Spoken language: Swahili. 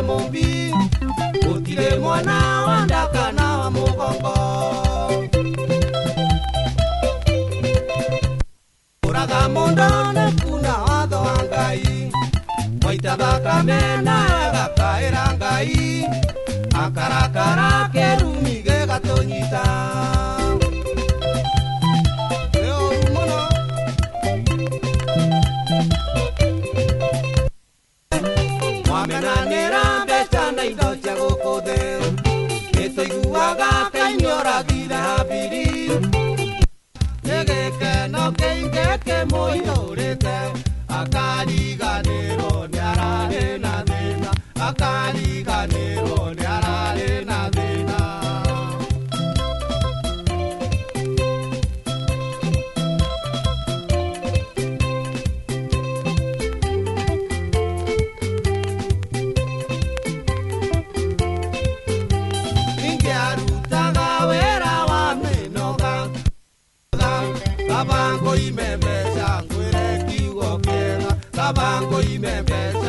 mumbi gutire mwana wa ndaka na wa mugongo uraga mundone kuna watho wa Ngai waita thakame na gakaira Ngai akarakara kerumi gegatonyita mwamenanira mbeca na indo cia gũkũ thĩ nĩtũiguaga kainĩoragire Habili nĩ gĩkeno kĩingĩ kĩmũihũrĩte akariganĩrwo nĩ ararĩ na thĩna akariganĩrwo nĩ ararĩ na thĩna ingĩarutaga wĩra wa mĩnoga Kabango imembesa ngwere kiugo kega Kabango imembesa